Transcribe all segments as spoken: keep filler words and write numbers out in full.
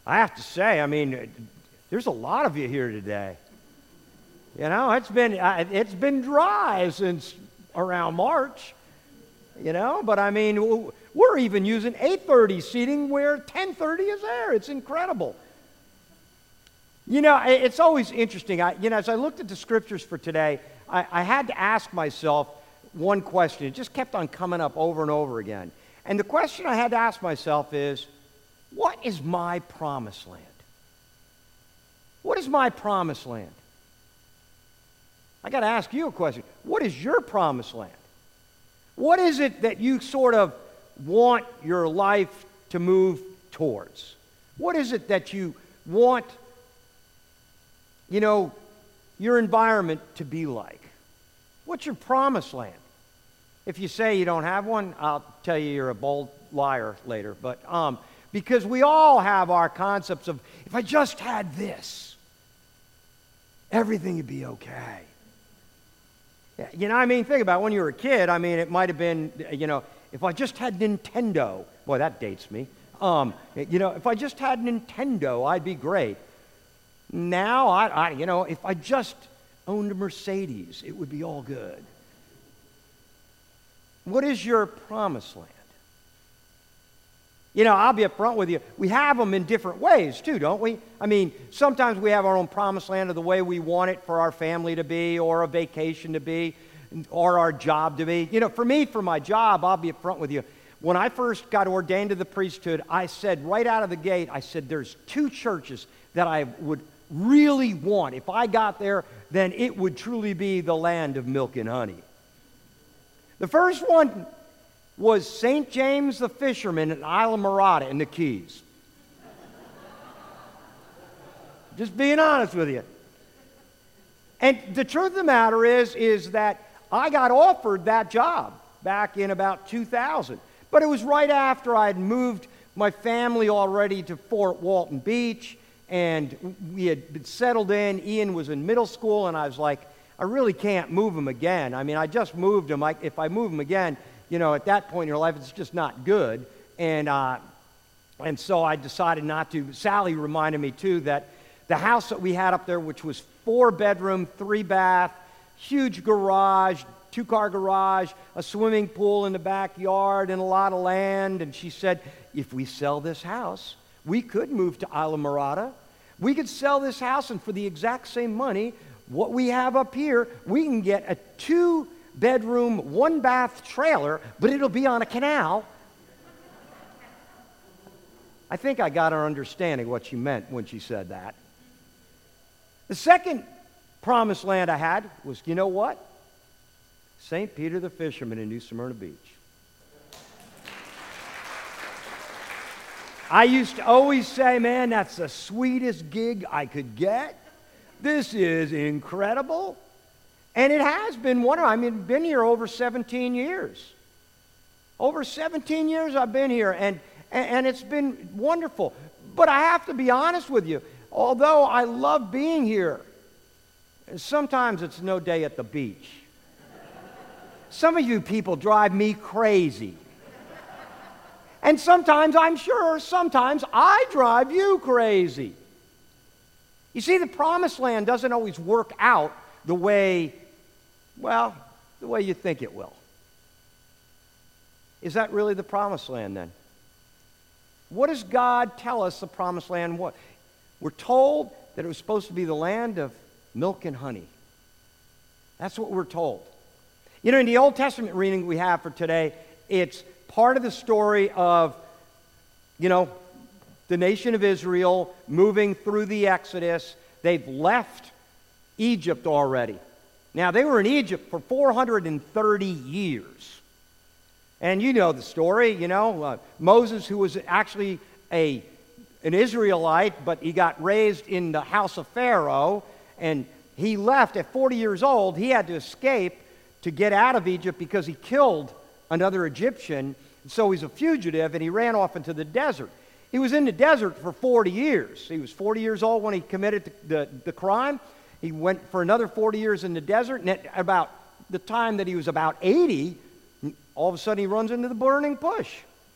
I have to say, I mean, there's a lot of you here today. You know, it's been uh, it's been dry since around March. You know, but I mean, we're even using eight thirty seating where ten thirty is there. It's incredible. You know, it's always interesting. I, you know, as I looked at the scriptures for today, I, I had to ask myself one question. It just kept on coming up over and over again. And the question I had to ask myself is, what is my promised land? What is my promised land? I got to ask you a question. What is your promised land? What is it that you sort of want your life to move towards? What is it that you want, you know, your environment to be like? What's your promised land? If you say you don't have one, I'll tell you you're a bold liar later. But um, because we all have our concepts of, if I just had this, everything would be okay. You know, I mean, think about it. When you were a kid, I mean, it might have been, you know, if I just had Nintendo. Boy, that dates me. Um, you know, if I just had Nintendo, I'd be great. Now, I, I, you know, if I just owned a Mercedes, it would be all good. What is your promised land? You know, I'll be upfront with you. We have them in different ways, too, don't we? I mean, sometimes we have our own promised land of the way we want it for our family to be, or a vacation to be, or our job to be. You know, for me, for my job, I'll be upfront with you. When I first got ordained to the priesthood, I said right out of the gate, I said, there's two churches that I would really want. If I got there, then it would truly be the land of milk and honey. The first one was Saint James the Fisherman in Islamorada in the Keys. Just being honest with you. And the truth of the matter is, is that I got offered that job back in about two thousand. But it was right after I had moved my family already to Fort Walton Beach, and we had been settled in. Ian was in middle school, and I was like, I really can't move him again. I mean, I just moved him. I, if I move him again, you know, at that point in your life, it's just not good. And uh, and so I decided not to. Sally reminded me, too, that the house that we had up there, which was four bedroom, three bath, huge garage, two-car garage, a swimming pool in the backyard, and a lot of land. And she said, if we sell this house, we could move to Islamorada. We could sell this house, and for the exact same money, what we have up here, we can get a two-bedroom, one-bath trailer, but it'll be on a canal. I think I got her understanding what she meant when she said that. The second promised land I had was, you know what? Saint Peter the Fisherman in New Smyrna Beach. I used to always say, man, that's the sweetest gig I could get. This is incredible. And it has been one of, I mean, been here over seventeen years. Over seventeen years I've been here, and, and it's been wonderful. But I have to be honest with you, although I love being here, sometimes it's no day at the beach. Some of you people drive me crazy. And sometimes, I'm sure, sometimes I drive you crazy. You see, the promised land doesn't always work out the way, well, the way you think it will. Is that really the promised land then? What does God tell us the promised land was? We're told that it was supposed to be the land of milk and honey. That's what we're told. You know, in the Old Testament reading we have for today, it's part of the story of, you know, the nation of Israel moving through the Exodus. They've left Egypt already. Now, they were in Egypt for four hundred thirty years. And you know the story, you know, uh, Moses, who was actually a, an Israelite, but he got raised in the house of Pharaoh, and he left at forty years old. He had to escape to get out of Egypt because he killed another Egyptian. So he's a fugitive, and he ran off into the desert. He was in the desert for forty years. He was forty years old when he committed the, the, the crime. He went for another forty years in the desert, and at about the time that he was about eighty, all of a sudden he runs into the burning bush.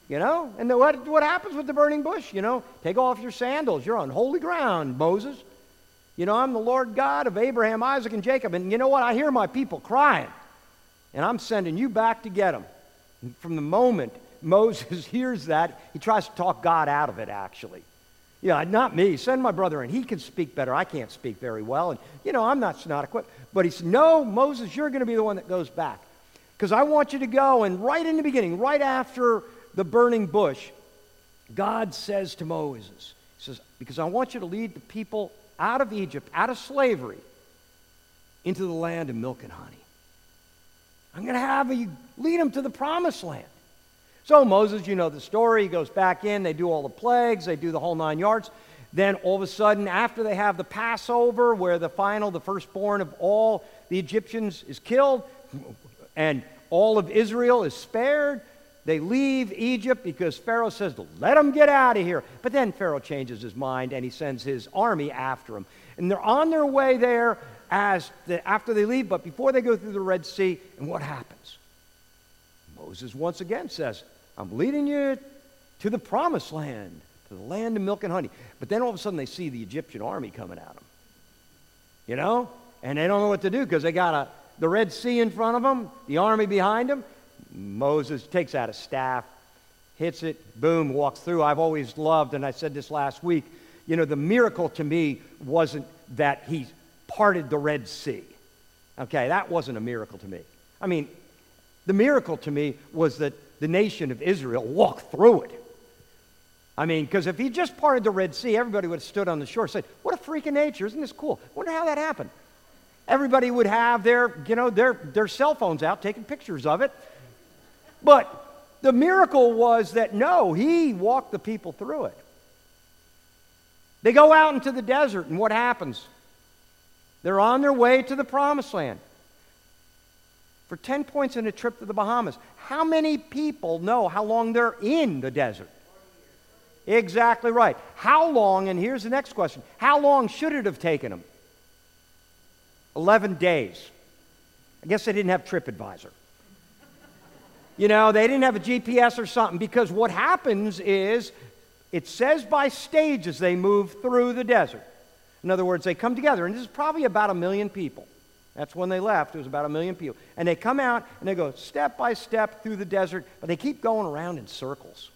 You know? And then what, what happens with the burning bush? You know, take off your sandals. You're on holy ground, Moses. You know, I'm the Lord God of Abraham, Isaac, and Jacob. And you know what? I hear my people crying. And I'm sending you back to get them. And from the moment Moses hears that, he tries to talk God out of it, actually. Yeah, not me. Send my brother in. He can speak better. I can't speak very well. And, you know, I'm not, not equipped. But he said, no, Moses, you're going to be the one that goes back. Because I want you to go. And right in the beginning, right after the burning bush, God says to Moses, he says, because I want you to lead the people out of Egypt, out of slavery, into the land of milk and honey. I'm going to have you lead them to the promised land. So Moses, you know the story, he goes back in, they do all the plagues, they do the whole nine yards. Then all of a sudden, after they have the Passover, where the final, the firstborn of all the Egyptians is killed, and all of Israel is spared, they leave Egypt because Pharaoh says, let them get out of here. But then Pharaoh changes his mind, and he sends his army after them. And they're on their way there as the, after they leave, but before they go through the Red Sea, and what happens? Moses once again says, I'm leading you to the promised land, to the land of milk and honey. But then all of a sudden they see the Egyptian army coming at them. You know? And they don't know what to do because they got a, the Red Sea in front of them, the army behind them. Moses takes out a staff, hits it, boom, walks through. I've always loved, and I said this last week, you know, the miracle to me wasn't that he parted the Red Sea. Okay, that wasn't a miracle to me. I mean, the miracle to me was that the nation of Israel walked through it. I mean, because if he just parted the Red Sea, everybody would have stood on the shore and said, what a freak of nature, isn't this cool? Wonder how that happened. Everybody would have their, you know, their, their cell phones out taking pictures of it. But the miracle was that, no, he walked the people through it. They go out into the desert, and what happens? They're on their way to the promised land. For ten points in a trip to the Bahamas. How many people know how long they're in the desert? Exactly right. How long, and here's the next question, how long should it have taken them? eleven days. I guess they didn't have TripAdvisor. You know, they didn't have a G P S or something, because what happens is, it says by stages they move through the desert. In other words, they come together, and this is probably about a million people. That's when they left. It was about a million people. And they come out, and they go step by step through the desert, but they keep going around in circles.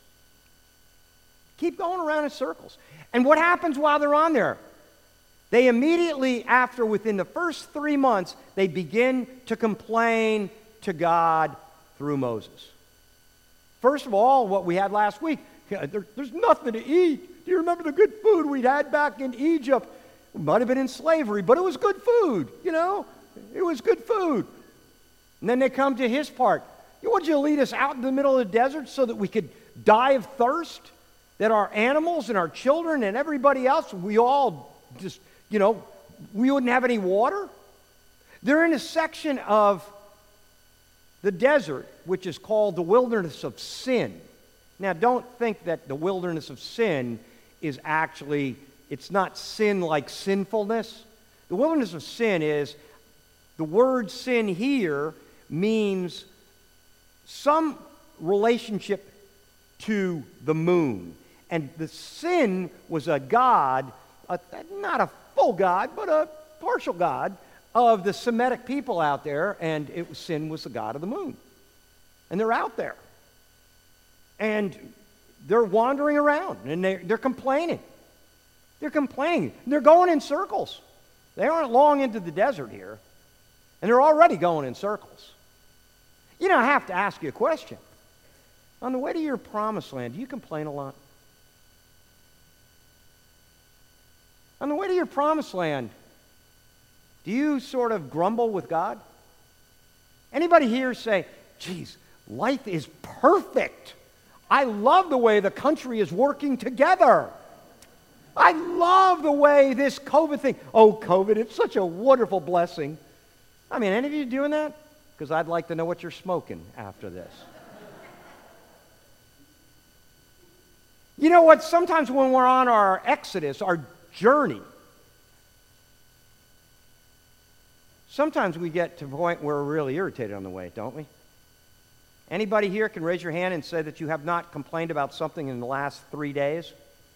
Keep going around in circles. And what happens while they're on there? They immediately, after, within the first three months, they begin to complain to God through Moses. First of all, what we had last week, there, there's nothing to eat. Do you remember the good food we'd had back in Egypt? We might have been in slavery, but it was good food, you know? It was good food. And then they come to his part. You want you to lead us out in the middle of the desert so that we could die of thirst? That our animals and our children and everybody else, we all just, you know, we wouldn't have any water? They're in a section of the desert which is called the wilderness of sin. Now, don't think that the wilderness of sin is actually, it's not sin like sinfulness. The wilderness of sin is, the word sin here means some relationship to the moon. And the sin was a god, a, not a full god, but a partial god of the Semitic people out there, and it was, sin was the god of the moon. And they're out there. And they're wandering around, and they're, they're complaining. They're complaining. They're going in circles. They aren't long into the desert here, and they're already going in circles. You know, I have to ask you a question. On the way to your promised land, do you complain a lot? On the way to your promised land, do you sort of grumble with God? Anybody here say, geez, life is perfect. I love the way the country is working together. I love the way this COVID thing, oh, COVID, it's such a wonderful blessing. I mean, any of you doing that? Because I'd like to know what you're smoking after this. You know what? Sometimes when we're on our exodus, our journey, sometimes we get to the point where we're really irritated on the way, don't we? Anybody here can raise your hand and say that you have not complained about something in the last three days?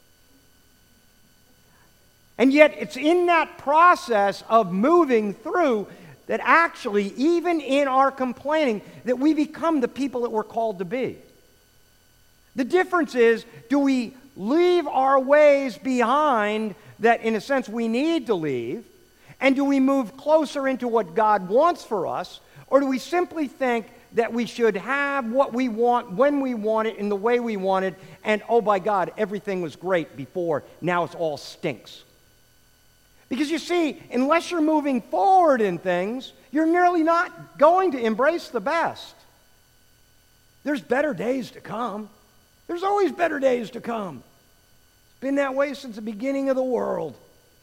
And yet it's in that process of moving through that actually, even in our complaining, that we become the people that we're called to be. The difference is, do we leave our ways behind that, in a sense, we need to leave? And do we move closer into what God wants for us? Or do we simply think that we should have what we want, when we want it, in the way we want it, and, oh, by God, everything was great before, now it's all stinks? Because you see, unless you're moving forward in things, you're nearly not going to embrace the best. There's better days to come. There's always better days to come. It's been that way since the beginning of the world.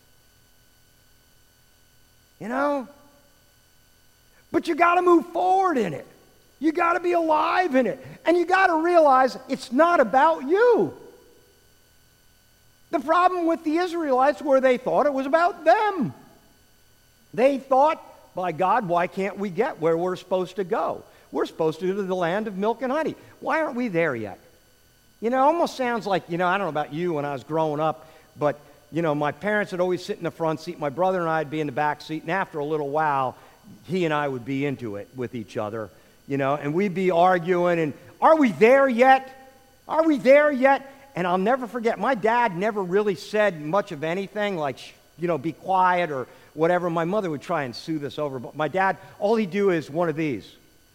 You know? But you got to move forward in it. You got to be alive in it. And you got to realize it's not about you. The problem with the Israelites were they thought it was about them. They thought, by God, why can't we get where we're supposed to go? We're supposed to go to the land of milk and honey. Why aren't we there yet? You know, it almost sounds like, you know, I don't know about you when I was growing up, but, you know, my parents would always sit in the front seat. My brother and I would be in the back seat. And after a little while, he and I would be into it with each other, you know, and we'd be arguing. And are we there yet? Are we there yet? And I'll never forget, my dad never really said much of anything, like, you know, be quiet or whatever. My mother would try and soothe us over. But my dad, all he'd do is one of these.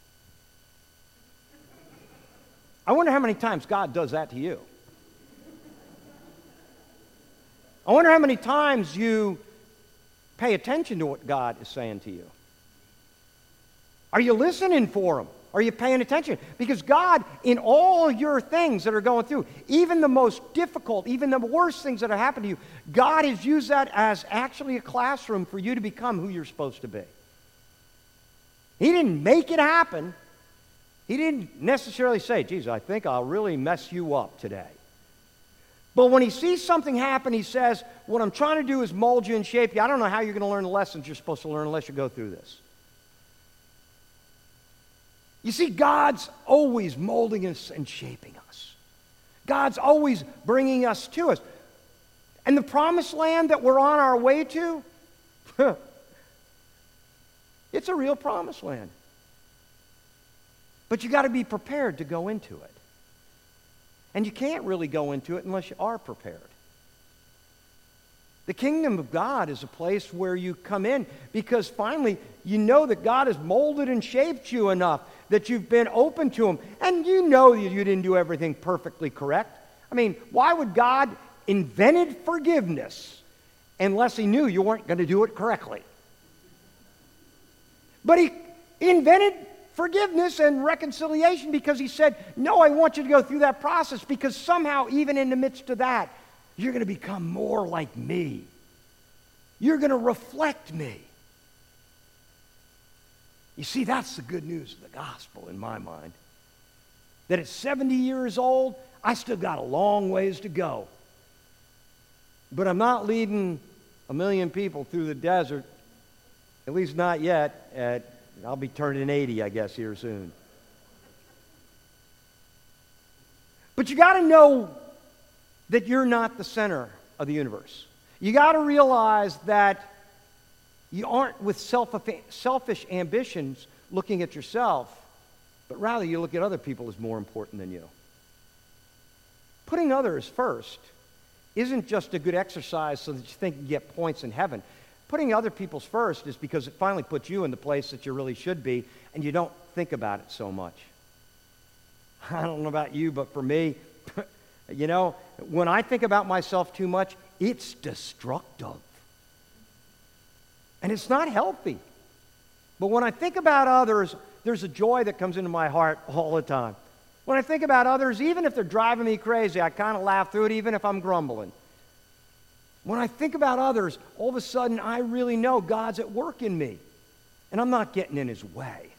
I wonder how many times God does that to you. I wonder how many times you pay attention to what God is saying to you. Are you listening for Him? Are you paying attention? Because God, in all your things that are going through, even the most difficult, even the worst things that have happened to you, God has used that as actually a classroom for you to become who you're supposed to be. He didn't make it happen. He didn't necessarily say, geez, I think I'll really mess you up today. But when He sees something happen, He says, what I'm trying to do is mold you and shape you. I don't know how you're going to learn the lessons you're supposed to learn unless you go through this. You see, God's always molding us and shaping us. God's always bringing us to us. And the promised land that we're on our way to, it's a real promised land. But you got to be prepared to go into it. And you can't really go into it unless you are prepared. The kingdom of God is a place where you come in because finally you know that God has molded and shaped you enough that you've been open to Him. And you know that you didn't do everything perfectly correct. I mean, why would God invented forgiveness unless He knew you weren't going to do it correctly? But He invented forgiveness and reconciliation because He said, no, I want you to go through that process because somehow, even in the midst of that, you're going to become more like me. You're going to reflect me. You see, that's the good news of the gospel in my mind. That at seventy years old, I still got a long ways to go. But I'm not leading a million people through the desert, at least not yet. At, I'll be turning eighty, I guess, here soon. But you got to know that you're not the center of the universe. You got to realize that you aren't with self selfish ambitions looking at yourself, but rather you look at other people as more important than you. Putting others first isn't just a good exercise so that you think you get points in heaven. Putting other people's first is because it finally puts you in the place that you really should be, and you don't think about it so much. I don't know about you, but for me, you know, when I think about myself too much, it's destructive. And it's not healthy. But when I think about others, there's a joy that comes into my heart all the time. When I think about others, even if they're driving me crazy, I kind of laugh through it, even if I'm grumbling. When I think about others, all of a sudden I really know God's at work in me, and I'm not getting in His way.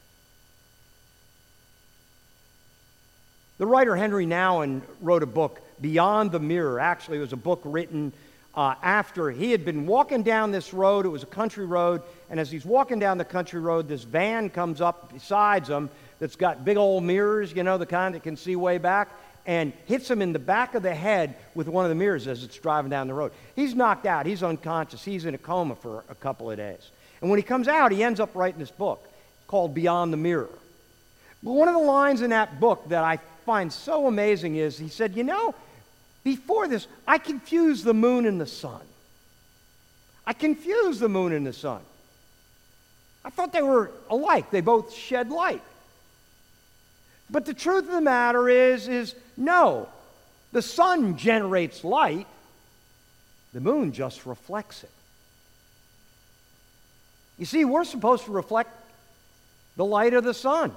The writer Henry Nouwen wrote a book, Beyond the Mirror. Actually, it was a book written uh, after he had been walking down this road. It was a country road, and as he's walking down the country road, this van comes up beside him that's got big old mirrors, you know, the kind that can see way back, and hits him in the back of the head with one of the mirrors as it's driving down the road. He's knocked out. He's unconscious. He's in a coma for a couple of days. And when he comes out, he ends up writing this book called Beyond the Mirror. But one of the lines in that book that I find so amazing is he said, you know, before this, I confused the moon and the sun. I confused the moon and the sun. I thought they were alike. They both shed light. But the truth of the matter is, is no. The sun generates light. The moon just reflects it. You see, we're supposed to reflect the light of the sun.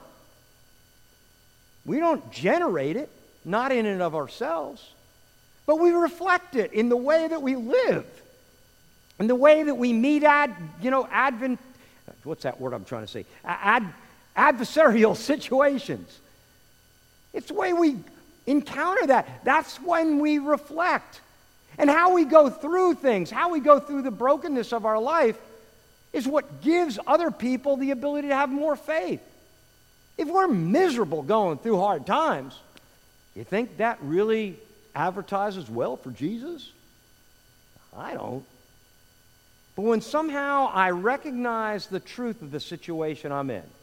We don't generate it, not in and of ourselves, but we reflect it in the way that we live, in the way that we meet ad, you know, advent, what's that word I'm trying to say? Ad, adversarial situations. It's the way we encounter that. That's when we reflect. And how we go through things, how we go through the brokenness of our life is what gives other people the ability to have more faith. If we're miserable going through hard times, you think that really advertises well for Jesus? I don't. But when somehow I recognize the truth of the situation I'm in,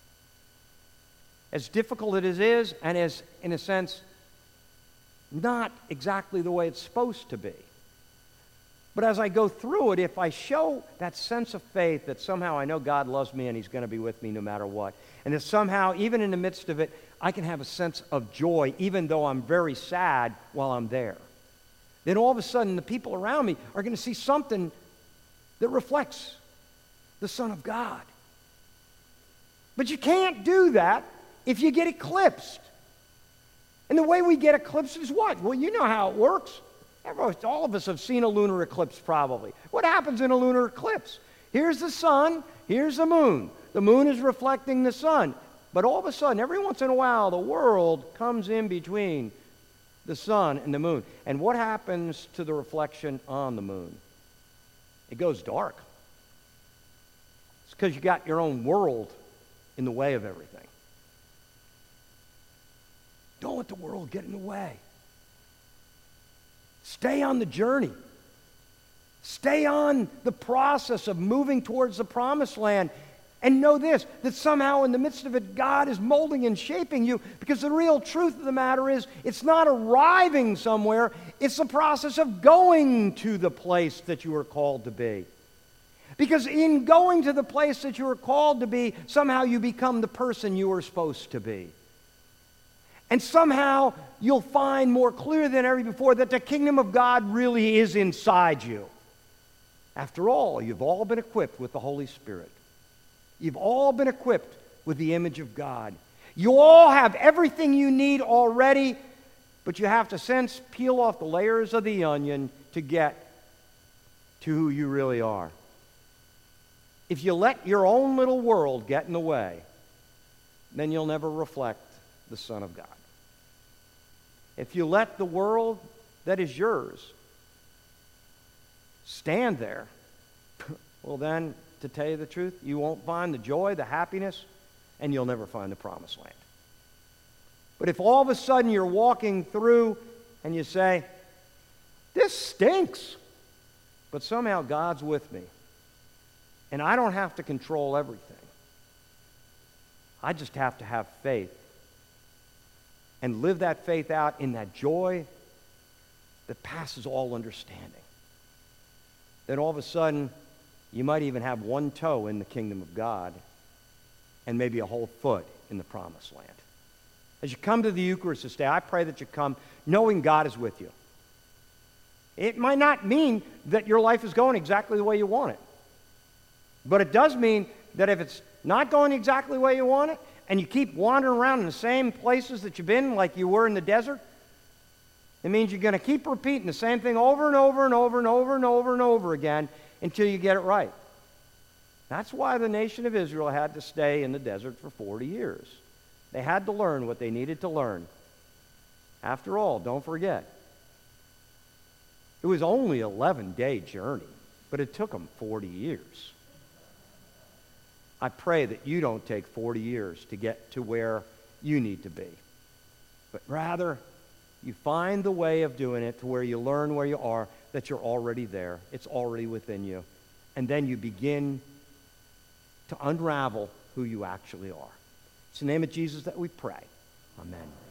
as difficult as it is, and as, in a sense, not exactly the way it's supposed to be. But as I go through it, if I show that sense of faith that somehow I know God loves me and He's going to be with me no matter what, and that somehow, even in the midst of it, I can have a sense of joy, even though I'm very sad while I'm there, then all of a sudden the people around me are going to see something that reflects the Son of God. But you can't do that if you get eclipsed. And the way we get eclipsed is what? Well, you know how it works. Everyone, all of us have seen a lunar eclipse probably. What happens in a lunar eclipse? Here's the sun, here's the moon. The moon is reflecting the sun. But all of a sudden, every once in a while, the world comes in between the sun and the moon. And what happens to the reflection on the moon? It goes dark. It's because you got your own world in the way of everything. Don't let the world get in the way. Stay on the journey. Stay on the process of moving towards the promised land. And know this, that somehow in the midst of it, God is molding and shaping you, because the real truth of the matter is, it's not arriving somewhere, it's the process of going to the place that you are called to be. Because in going to the place that you are called to be, somehow you become the person you are supposed to be. And somehow you'll find more clear than ever before that the kingdom of God really is inside you. After all, you've all been equipped with the Holy Spirit. You've all been equipped with the image of God. You all have everything you need already, but you have to sense, peel off the layers of the onion to get to who you really are. If you let your own little world get in the way, then you'll never reflect the Son of God. If you let the world that is yours stand there, well then, to tell you the truth, you won't find the joy, the happiness, and you'll never find the promised land. But if all of a sudden you're walking through and you say, this stinks, but somehow God's with me, and I don't have to control everything. I just have to have faith and live that faith out in that joy that passes all understanding. Then all of a sudden, you might even have one toe in the kingdom of God and maybe a whole foot in the promised land. As you come to the Eucharist this day, I pray that you come knowing God is with you. It might not mean that your life is going exactly the way you want it. But it does mean that if it's not going exactly the way you want it, and you keep wandering around in the same places that you've been like you were in the desert, it means you're going to keep repeating the same thing over and over and over and over and over and over again until you get it right. That's why the nation of Israel had to stay in the desert for forty years. They had to learn what they needed to learn. After all, don't forget, it was only an eleven-day journey, but it took them forty years. I pray that you don't take forty years to get to where you need to be, but rather you find the way of doing it to where you learn where you are, that you're already there. It's already within you. And then you begin to unravel who you actually are. It's in the name of Jesus that we pray. Amen.